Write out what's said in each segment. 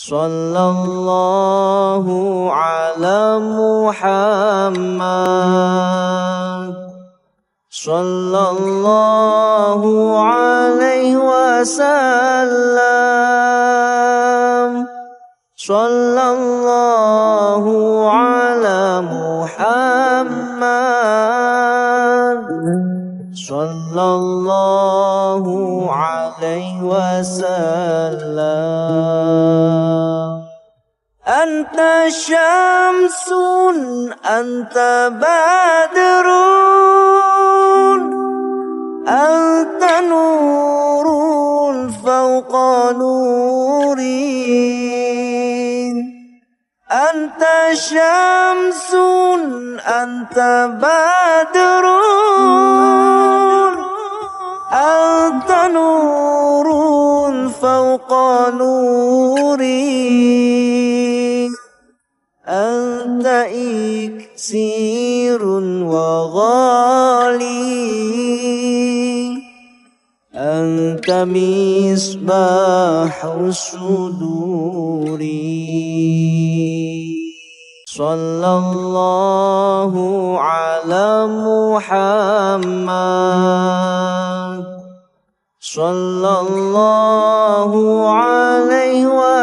صلى الله على محمد صلى الله عليه وسلم صلى الله على محمد صلى الله عليه وسلم أنت شمس أنت بدر أنت نور فوق نوري أنت شمس أنت بدر أنت نور فوق نوري أنت إكسير وغالي أنت مصباح الصدور صلى الله على محمد صلى الله عليه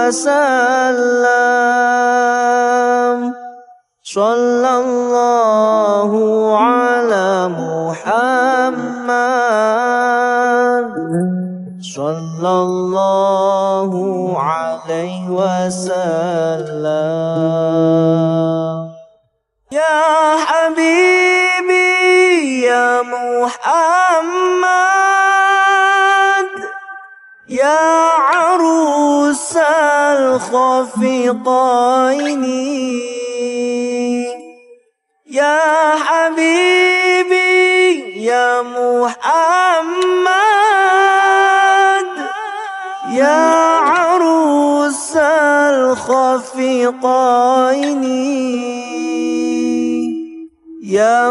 وسلم صلى الله على محمد صلى الله عليه وسلم يا حبيبي يا محمد يا عروس الخفقين يا حبيبي يا محمد يا عروس الخفقين يا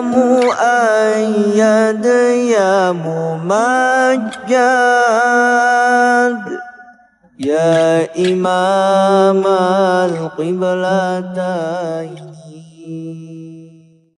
مؤيد يا ممجد يا إمام القبلتين